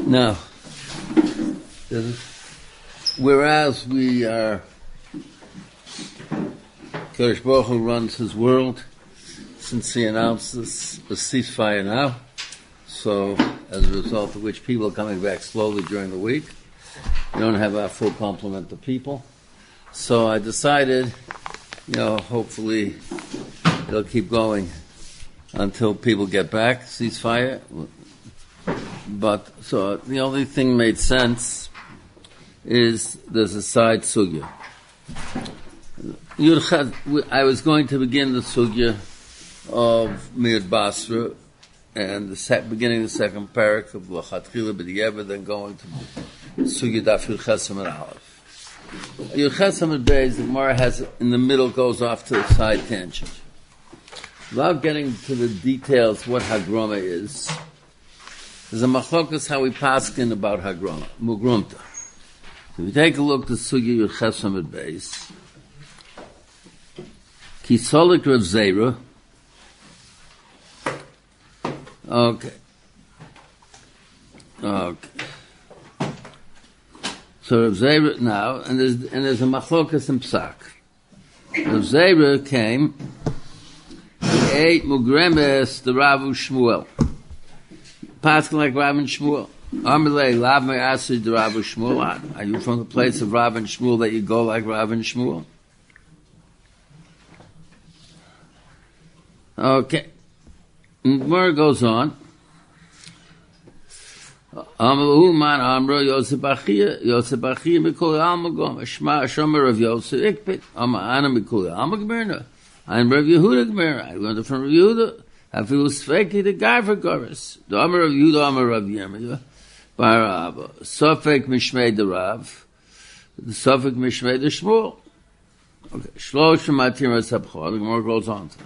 Now, whereas we are, Kadosh Baruch Hu runs his world since he announced this ceasefire now, so as a result of which people are coming back slowly during the week. We don't have our full complement of people. So I decided, hopefully it'll keep going until people get back, ceasefire. But, so the only thing made sense is there's a side sugya. I was going to begin the sugya of Mir Basra and the beginning of the second parak of L'chatchila B'di'ever, then going to sugya Daf Yud Ches Amud Aleph. Yud Ches Amud Beis, the Gemara has in the middle, goes off to a side tangent. Without getting to the details what Hagrama is, there's a machlokas how we paskin about Hagrama, Mugrumta. So if you take a look at sugya Yud Ches Amud Beis, Kisolik Rav Zera. Okay. So Rav Zera now, and there's a machlokas in Psak. Rav Zera came, he ate mugremes the Rav Shmuel. Paskin like Rav and Shmuel. Amalei lav me asid the Rav Shmuel. Are you from the place of Rav and Shmuel that you go like Rav and Shmuel? Okay. And Gemara goes on. Amalu man amro Yosef Achia mikol almagom Shema Shomer of Yosef Ikpit Ana mikol almagmerna. I'm Rav Yehuda Gmer. I learned it from Rav Yehuda. Afilu Sfeki the guy for Goris. The Amar of Yehuda Amar of Yirmiyah Barab Sofek Mishmei the Rav. The Sofek Mishmei the Shmuel. Okay. Shlosh Matir Sabchor. The Gemara goes on to that.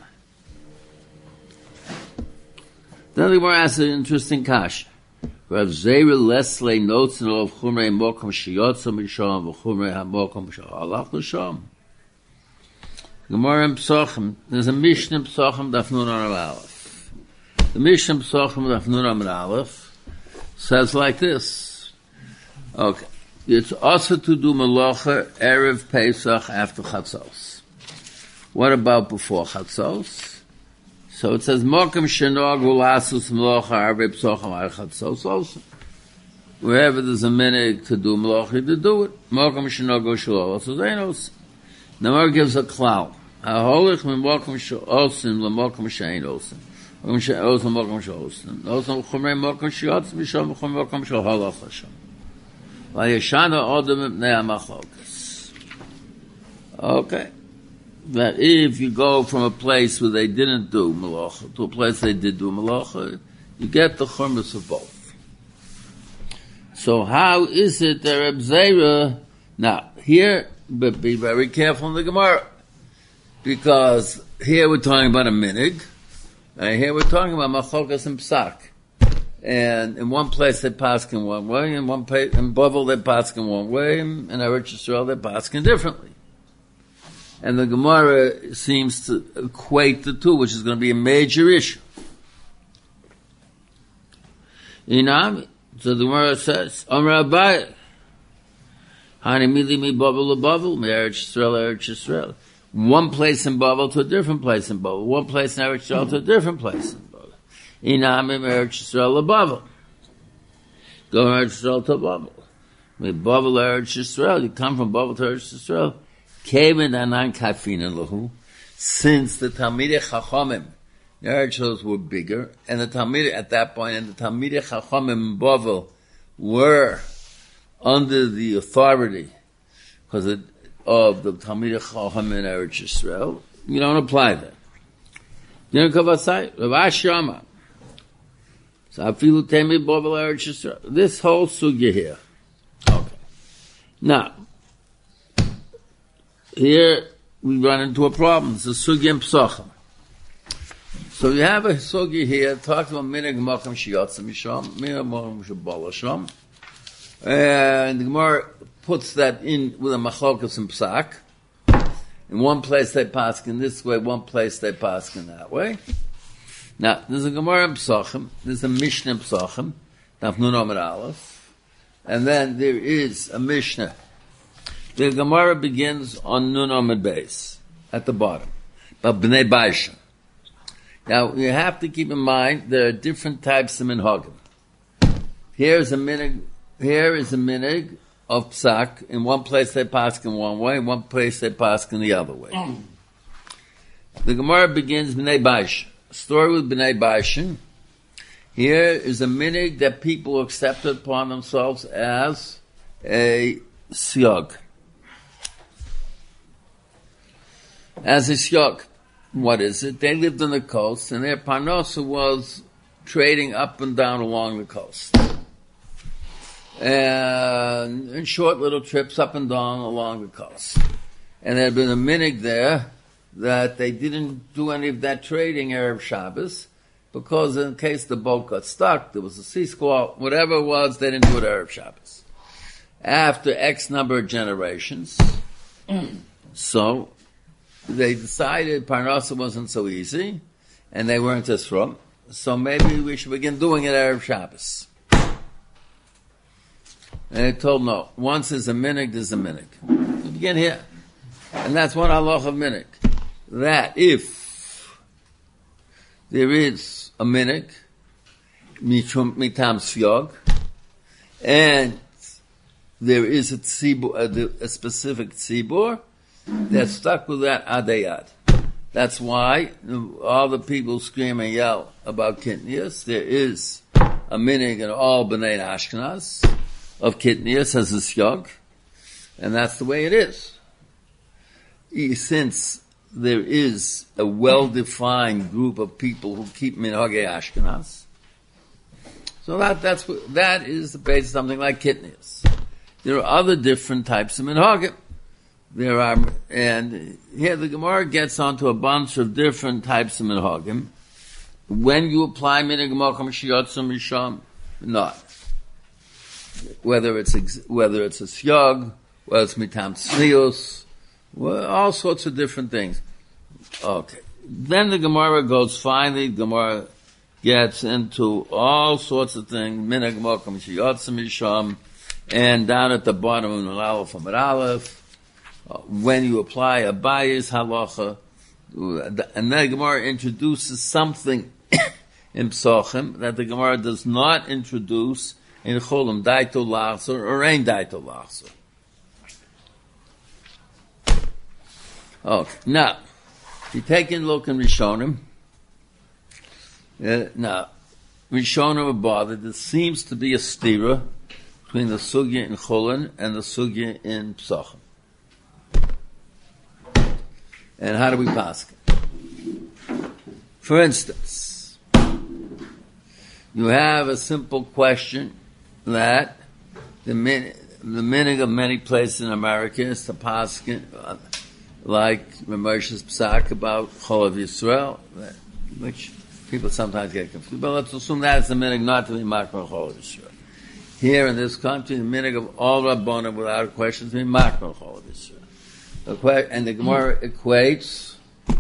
Then the Gemara asks an interesting kasha. Rav Zera Leslie notes in all of Chumrei Mokom Shiyotza Misham v'Chumrei HaMokom Sh'Halach L'Sham. Gemara in Psochim, there's a Mishnah in Psochim Daf Nun Amud Aleph. The Mishnah in Psochim Daf Nun Amud Aleph says like this. Okay. It's also to do Melacha Erev Pesach after Chatzos. What about before Chatzos? So it says, Mokum shenog ulasus mlocha arbe psocham archatzos also. Wherever there's a minute to do mlocha, to do it. Mokum shenog ushlo also zainos. The Gemara gives a cloud. Haholich min mokum she'osim l'mokum she'ein osim. Mokum she'osim l'mokum she'osim. Osim chumrei mokum she'osim mishom chumrei mokum she'halach Hashem. Vayeshana odom mipnei ha'machlokas. Okay. That if you go from a place where they didn't do malacha to a place they did do malacha, you get the churmas of both. So how is it that Reb Zera, now here, but be very careful in the Gemara, because here we're talking about a minig, and here we're talking about machlokas and psak. And in one place they paskin one way, in one place, in Bavel they paskin one way, in Eretz Yisrael they paskin differently. And the Gemara seems to equate the two, which is going to be a major issue. So the Gemara says, Amar Abaye, Hani mili mi Bavel leBavel, mi Eretz Yisrael. One place in Bavel to a different place in Bavel. One place in Eretz Yisrael to a different place in Bavel. Inami mi Eretz Yisrael leBavel. Go Eretz Yisrael to Bavel. Mi Bavel Eretz Yisrael. You come from Bavel to Eretz Yisrael. Since the Talmidei Chachamim, the Eretz were bigger, and the Talmidei at that point, and the Talmidei Chachamim in Bavel were under the authority because of the Talmidei Chachamim in Eretz Yisrael. You don't apply that. You don't Rav Ashi Amar. So afilu temi Bavel Eretz Yisrael. This whole sugya here. Okay. Now, here we run into a problem. It's a sugya in Psochim. So you have a sugya here, talks about minig mokum shiyotza misham, minig mokum shabala sham. And the Gemara puts that in with a machlokas and psak. In one place they paskin this way, one place they paskin that way. Now, there's a Gemara in Psochim, there's a Mishnah in Psochim, Daf Nun Amud Aleph, and then there is a Mishnah. The Gemara begins on Nun Amud Beis, at the bottom, but Bnei Baisha. Now, you have to keep in mind, there are different types of minhagim. Here is a minig of psak. In one place they pass in one way, in one place they pass in the other way. The Gemara begins Bnei Baisha. A story with Bnei Baisha. Here is a minig that people accepted upon themselves as a siyog. As a siyog. What is it? They lived on the coast, and their parnasa was trading up and down along the coast. And in short little trips up and down along the coast. And there had been a minig there that they didn't do any of that trading Erev Shabbos, because in case the boat got stuck, there was a sea squall, whatever it was, they didn't do it Erev Shabbos. After X number of generations, so they decided Parnasa wasn't so easy, and they weren't as from, so maybe we should begin doing it Erev Shabbos. And they told no, once there's a minig, there's a minig. We begin here. And that's one halach of minig. That if there is a minig, mitam siyog, and there is a tzibur, a specific tzibur, they're stuck with that adayad. That's why all the people scream and yell about kitnius. There is a minig in all Bnei Ashkenaz of kitnius as a siyog, and that's the way it is. Since there is a well-defined group of people who keep minhagei Ashkenaz, so that is the base of something like kitnius. There are other different types of minhagim. There are, and here the Gemara gets onto a bunch of different types of minhagim. When you apply minig mokum shiyotzim risham, not. Whether it's a siyog, whether it's mitam tznius, all sorts of different things. Okay. Then the Gemara goes, finally, the Gemara gets into all sorts of things, minig mokum shiyotzim risham, and down at the bottom of Nun Aleph Amud Aleph, when you apply a bias halacha, and then the Gemara introduces something in Psochim that the Gemara does not introduce in Cholim, Daito Lachzer or Ein Daito Lachzer. Okay, now, if you take a look in Rishonim, now, Rishonim are bothered, there seems to be a stira between the sugya in Cholin and the sugya in Psochim. And how do we pass it? For instance, you have a simple question that the meaning of many places in America is to pass it, like Ramosha's Psak about Chol of Yisrael, which people sometimes get confused. But let's assume that's the meaning not to be Makro Chol of Yisrael. Here in this country, the meaning of all Rabbanim without question is to be Makro Chol of Yisrael. And the Gemara equates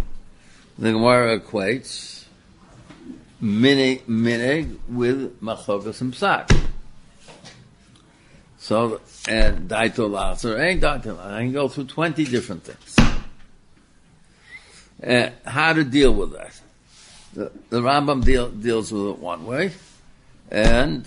minig with machokas and psak. So, and daito lachzer ain't daito lachzer. I can go through 20 different things. How to deal with that? The Rambam deals with it one way, and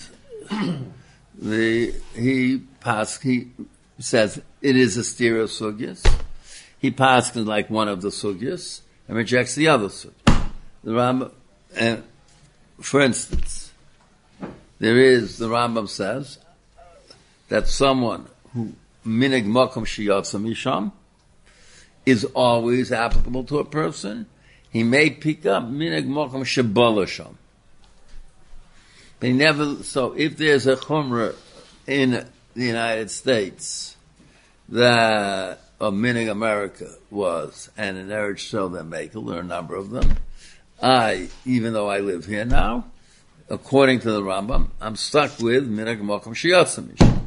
he says it is a stereo sugyas. He passes like one of the sugyas and rejects the other sugyas. The Rambam, for instance, the Rambam says that someone who minig mokum shiyotza misham is always applicable to a person. He may pick up minig mokum shebalasham. They never. So if there's a chumrah in the United States that a minig America was, and in Eretz Yisrael they make, there are a number of them. Even though I live here now, according to the Rambam, I'm stuck with minig mokum shiyotza misham.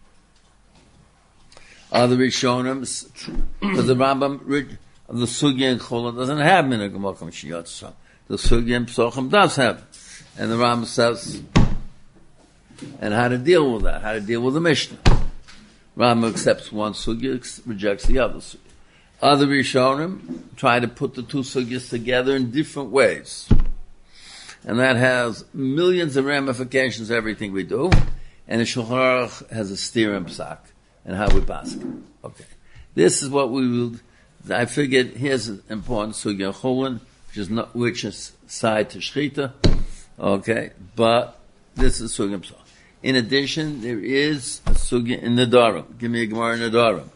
Other Rishonim, because the Rambam, the Sugya in Chola doesn't have minig mokum shiyotza. The Sugya in Psochim does have it. And the Rambam says, and how to deal with that, how to deal with the Mishnah. Rambam accepts one sugya, rejects the other sugya. Other Rishonim try to put the two sugyas together in different ways. And that has millions of ramifications, everything we do. And the Shulchan Aruch has a steer and psak, and how we pass it. Okay. This is what we will, I figured here's an important sugya chulin, which is side to shchita. Okay. But this is sugya psak. In addition, there is a sugya in the Nedarim. Give me a Gemara in the Nedarim.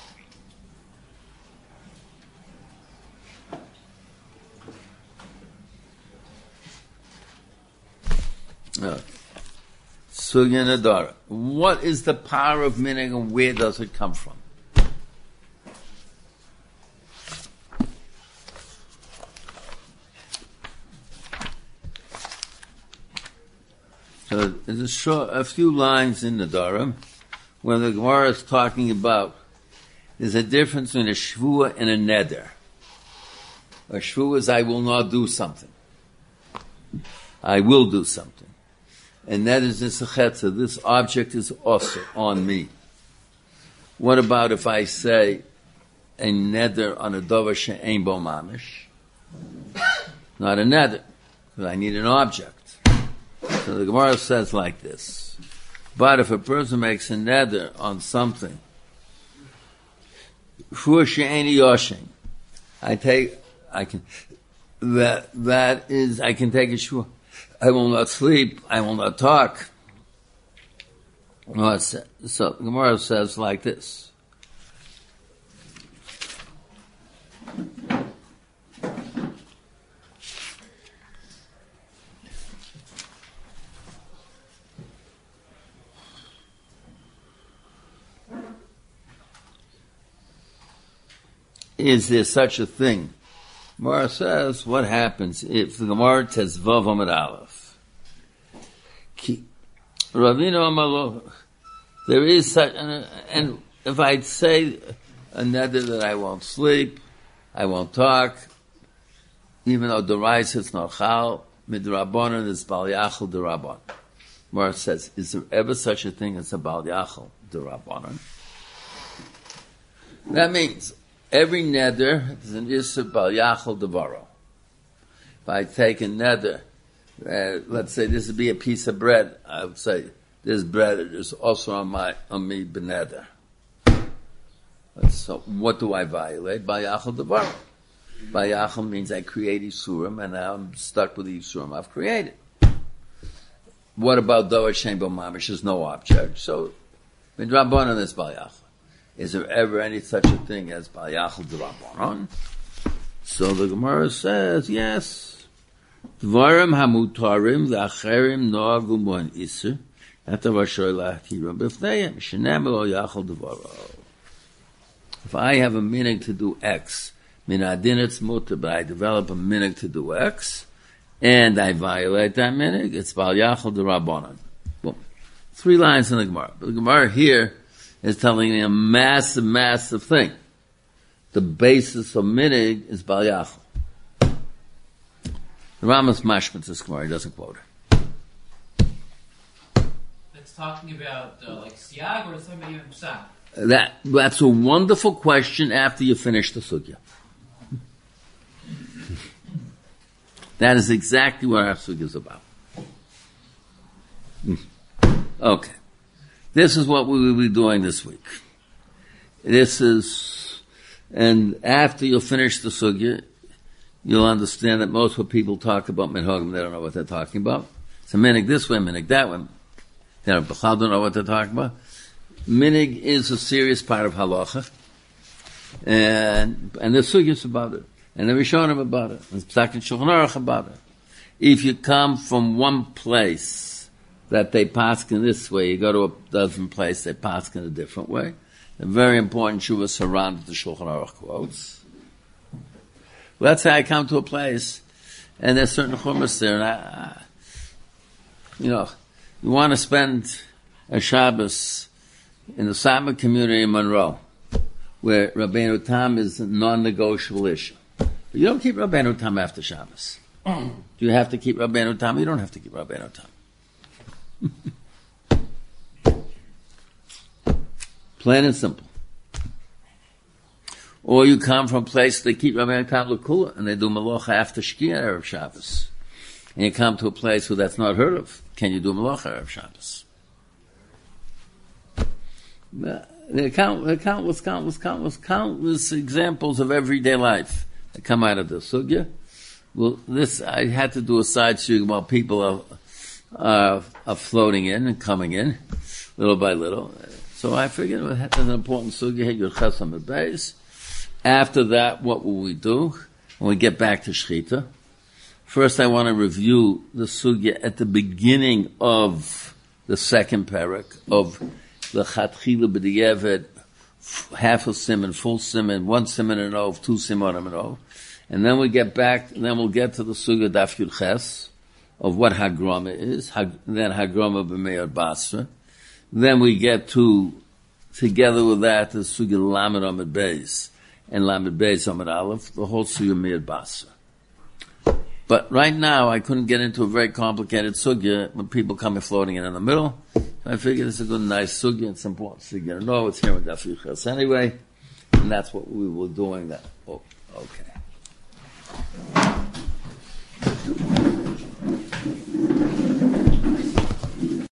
Sugya Nedarim. What is the power of minig and where does it come from? So there's a few lines in the Nedarim where the Gemara is talking about there's a difference between a shvua and a neder. A shvua is I will not do something. I will do something. And that is this chetza. This object is also on me. What about if I say a neder on a dover she'ein bo mamish? Not a neder, because I need an object. So the Gemara says like this. But if a person makes a neder on something, shvur she'eini yoshin, I can take a shvur. I will not sleep. I will not talk. So Gemara says like this. Is there such a thing? Gemara says, what happens if the Gemara says Vav Amud Aleph? Ravina Amalo, there is such, and if I'd say a neder that I won't sleep, I won't talk, even though Dorais is not chal, midrabanan is bal yachal derabanan. Gemara says, is there ever such a thing as a bal yachal derabanan? That means every neder is an Isser Bal Yachal Devaro. If I take a neder, let's say this would be a piece of bread, I would say, this bread is also on me beneder. So what do I violate? Bal Yachal Devaro. Bal Yachal means I create Isurim, and now I'm stuck with the Isurim I've created. What about Dover Shein Bo Mamish? There's no object. So, Midrabanan is Bal Yachal. Is there ever any such a thing as Bal Yachal D'Rabbanan? So the Gemara says, yes. Dvarim hamutarim v'acherim noagu mon iser etav asher la'atiram b'fneim shenem lo yachal d'varo. If I have a meaning to do X, min adin it's mutar, but I develop a meaning to do X, and I violate that meaning, it's Bal Yachal D'Rabbanan. Boom. 3 lines in the Gemara. But the Gemara here is telling me a massive, massive thing. The basis of minig is Bal Yachal. The Rambam's mashmat this Gemara, he doesn't quote it. It's talking about like siag or something even psak? That's a wonderful question after you finish the sugya. That is exactly what our sugya is about. Okay. This is what we will be doing this week. And after you finish the sugya, you'll understand that most what people talk about minhagim, they don't know what they're talking about. So minig this way, minig that way. They don't know what they're talking about. Minig is a serious part of halacha. And the sugya is about it. And the Rishonim about it. And Psak and Shulchan Aruch about it. If you come from one place that they paskin this way, you go to a dozen places, they paskin a different way. A very important shuvah surrounded the Shulchan Aruch quotes. Let's say I come to a place, and there's certain chumas there, and you want to spend a Shabbos in the Satmar community in Monroe, where Rabbeinu Tam is a non-negotiable issue. But you don't keep Rabbeinu Tam after Shabbos. Do you have to keep Rabbeinu Tam? You don't have to keep Rabbeinu Tam. Plain and simple. Or you come from a place they keep Rabbeinu Tam L'Kula and they do Malacha after Shkia Erev Shabbos. And you come to a place where that's not heard of. Can you do Malacha Erev Shabbos? There are countless examples of everyday life that come out of this sugya. Well, this, I had to do a side sugya while people are floating in and coming in, little by little. So I figured that's an important sugya, Yud Ches Amud Beis. After that, what will we do when we get back to Shechita? First, I want to review the sugya at the beginning of the second parak of the Chatchila B'Di'evet, half a simon, full simon, one simon and ov, two simonim and ov. And then we get back, and then we'll get to the sugya Daf Yud Ches of what Hagrama is, then Hagrama B'Meir Basra. Then we get to, together with that, the sugya Lamed Amud Beis and Lamed Beis Amud Aleph, the whole sugya Meir Basra. But right now, I couldn't get into a very complicated sugya when people come and floating in the middle. I figured it's a good, nice sugya. It's important sugya to know. It's here in Daf Yud Ches anyway. And that's what we were doing that. Oh, okay.